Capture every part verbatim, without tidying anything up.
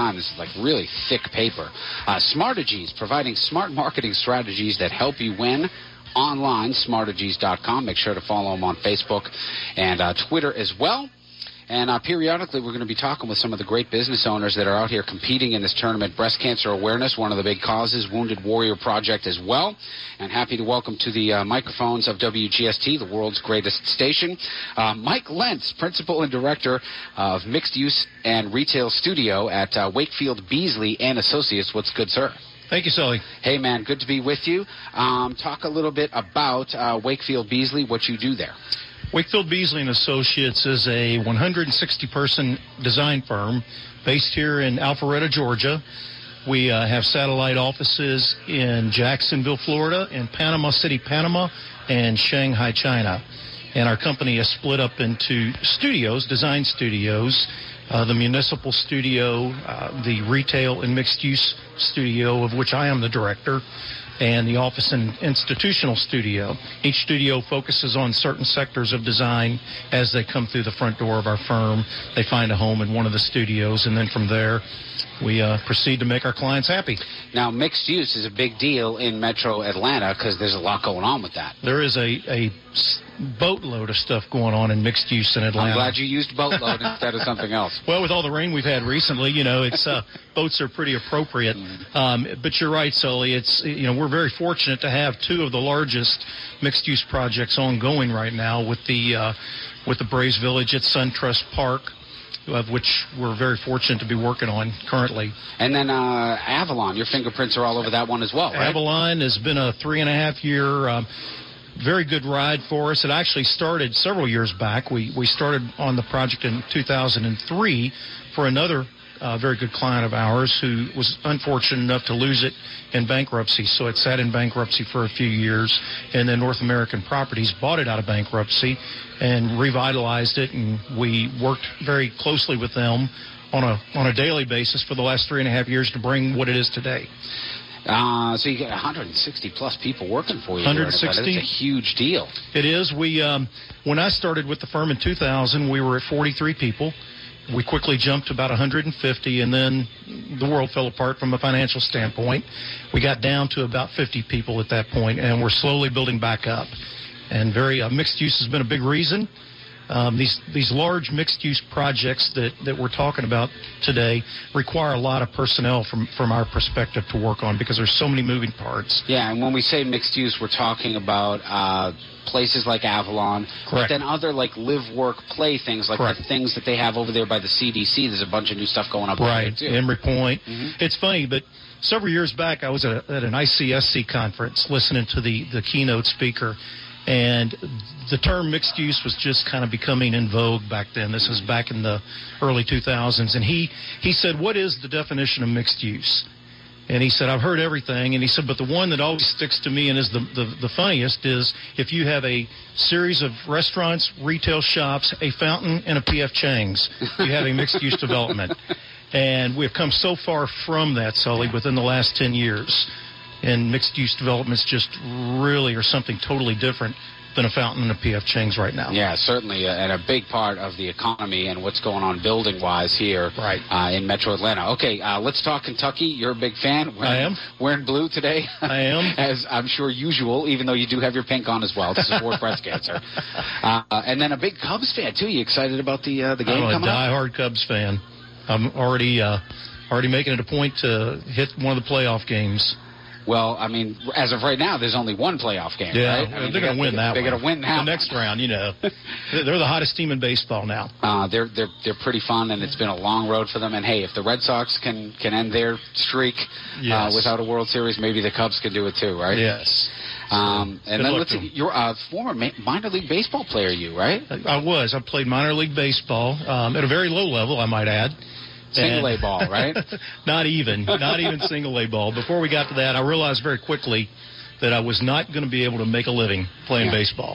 time. This is like really thick paper. Uh, Smartegies, providing smart marketing strategies that help you win. Online, smartegies dot com. Make sure to follow them on Facebook and uh, Twitter as well. And uh, periodically, we're going to be talking with some of the great business owners that are out here competing in this tournament. Breast cancer awareness, one of the big causes. Wounded Warrior Project as well. And happy to welcome to the uh, microphones of W G S T, the world's greatest station, uh, Mike Lentz, Principal and Director of Mixed Use and Retail Studio at uh, Wakefield Beasley and Associates. What's good, sir? Thank you, Sully. Hey, man, good to be with you. Um, talk a little bit about uh, Wakefield Beasley, what you do there. Wakefield Beasley and Associates is a one hundred sixty person design firm based here in Alpharetta, Georgia. We uh, have satellite offices in Jacksonville, Florida, and Panama City, Panama, and Shanghai, China. And our company is split up into studios, design studios, uh, the municipal studio, uh, the retail and mixed-use studio, of which I am the director, and the office and institutional studio. Each studio focuses on certain sectors of design. As they come through the front door of our firm, they find a home in one of the studios, and then from there, we uh, proceed to make our clients happy. Now, mixed use is a big deal in Metro Atlanta because there's a lot going on with that. There is a, a boatload of stuff going on in mixed use in Atlanta. I'm glad you used boatload instead of something else. Well, with all the rain we've had recently, you know, it's uh, boats are pretty appropriate. Um, but you're right, Sully. It's, you know, we're very fortunate to have two of the largest mixed use projects ongoing right now with the uh, with the Braves Village at SunTrust Park, of which we're very fortunate to be working on currently. And then uh, Avalon, your fingerprints are all over that one as well, right? Avalon has been a three and a half year, um, very good ride for us. It actually started several years back. We we started on the project in two thousand three for another uh, very good client of ours who was unfortunate enough to lose it in bankruptcy. So it sat in bankruptcy for a few years, and then North American Properties bought it out of bankruptcy and revitalized it, and we worked very closely with them on a on a daily basis for the last three and a half years to bring what it is today. Uh, so you get one hundred sixty plus people working for you. one hundred sixty. It's a huge deal. It is. We um, when I started with the firm in two thousand, we were at forty-three people. We quickly jumped to about one hundred fifty, and then the world fell apart from a financial standpoint. We got down to about fifty people at that point, and we're slowly building back up. And very uh, mixed use has been a big reason. Um, these these large mixed-use projects that, that we're talking about today require a lot of personnel from, from our perspective to work on because there's so many moving parts. Yeah, and when we say mixed-use, we're talking about uh, places like Avalon, Correct. but then other like live, work, play things, like Correct. the things that they have over there by the C D C. There's a bunch of new stuff going up right. over there, too. Emery Point. Mm-hmm. It's funny, but several years back I was at, a, at an I C S C conference listening to the, the keynote speaker, and the term mixed use was just kind of becoming in vogue back then. This was back in the early two thousands. And he, he said, what is the definition of mixed use? And he said, I've heard everything. And he said, but the one that always sticks to me and is the, the, the funniest is if you have a series of restaurants, retail shops, a fountain, and a P F Chang's, you have a mixed-use development. And we've come so far from that, Sully, within the last ten years. And mixed-use developments just really are something totally different than a fountain and a P F Chang's right now. Yeah, certainly, uh, and a big part of the economy and what's going on building-wise here right. uh, in Metro Atlanta. Okay, uh, let's talk Kentucky. You're a big fan. Wearing, I am. Wearing blue today. I am. As I'm sure usual, even though you do have your pink on as well to support breast cancer. Uh, and then a big Cubs fan, too. You excited about the uh, the game I'm coming up? I'm a diehard Cubs fan. I'm already, uh, already making it a point to hit one of the playoff games. Well, I mean, as of right now, there's only one playoff game, yeah, right? I mean, they're going to win that They're one. going to win that The next round, you know. They're the hottest team in baseball now. Uh, they're they're they're pretty fun, and it's been a long road for them. And hey, if the Red Sox can can end their streak yes. uh, without a World Series, maybe the Cubs can do it too, right? Yes. Um, and Good then luck let's to see, them. you're a former ma- minor league baseball player, you right? I was. I played minor league baseball um, at a very low level, I might add. Single A ball, right? Not even. Not even single A ball. Before we got to that, I realized very quickly that I was not going to be able to make a living playing yeah. baseball.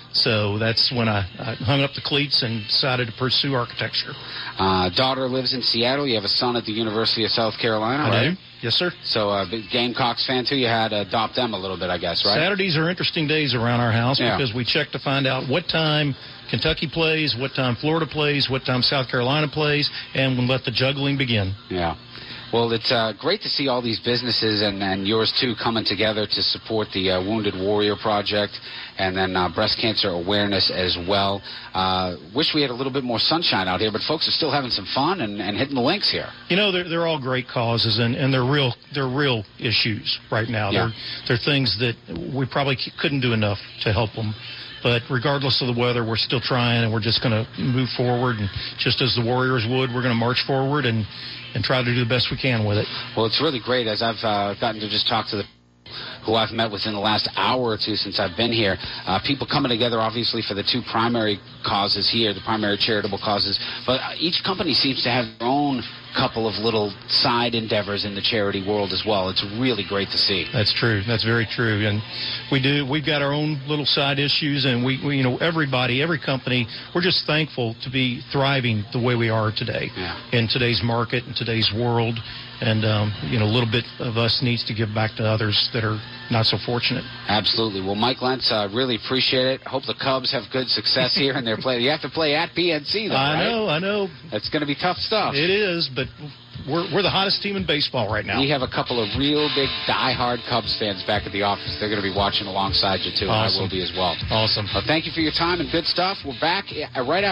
So that's when I, I hung up the cleats and decided to pursue architecture. Uh, daughter lives in Seattle. You have a son at the University of South Carolina, I right? do. Yes, sir. So a uh, big Gamecocks fan, too. You had to adopt them a little bit, I guess, right? Saturdays are interesting days around our house yeah. because we check to find out what time Kentucky plays, what time Florida plays, what time South Carolina plays, and we'll let the juggling begin. Yeah. Well, it's uh, great to see all these businesses and, and yours, too, coming together to support the uh, Wounded Warrior Project and then uh, breast cancer awareness as well. Uh, wish we had a little bit more sunshine out here, but folks are still having some fun and, and hitting the links here. You know, they're, they're all great causes, and, and they're real they're real issues right now. Yeah. They're, they're things that we probably couldn't do enough to help them. But regardless of the weather, we're still trying, and we're just going to move forward. And just as the Warriors would, we're going to march forward and, and try to do the best we can with it. Well, it's really great as I've uh, gotten to just talk to the who I've met within the last hour or two since I've been here. Uh, people coming together, obviously, for the two primary causes here, the primary charitable causes. But each company seems to have their own couple of little side endeavors in the charity world as well. It's really great to see. That's true. That's very true. And we do. We've got our own little side issues, and we, we you know, everybody, every company, we're just thankful to be thriving the way we are today yeah. in today's market, in today's world. And, um, you know, a little bit of us needs to give back to others that are not so fortunate. Absolutely. Well, Mike Lentz, I uh, really appreciate it. Hope the Cubs have good success here in their play. You have to play at P N C, though, I right? know, I know. That's going to be tough stuff. It is, but we're we're the hottest team in baseball right now. We have a couple of real big diehard Cubs fans back at the office. They're going to be watching alongside you, too. Awesome. And I will be as well. Awesome. Well, thank you for your time and good stuff. We're back right after.